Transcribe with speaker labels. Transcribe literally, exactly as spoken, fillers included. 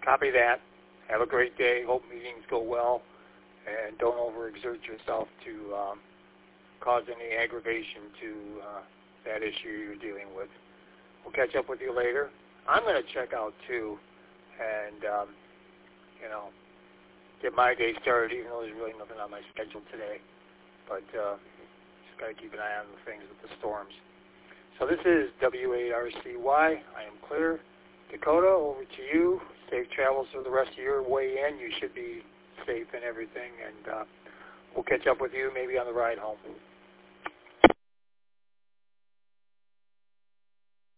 Speaker 1: copy that. Have a great day. Hope meetings go well. And don't overexert yourself to um, cause any aggravation to uh, that issue you're dealing with. We'll catch up with you later. I'm going to check out, too, and, um, you know, get my day started, even though there's really nothing on my schedule today. But uh, just got to keep an eye on the things with the storms. So this is W A R C Y. I am clear. Dakota, over to you. Safe travels for the rest of your way in. You should be safe and everything, and uh, we'll catch up with you maybe on the ride home.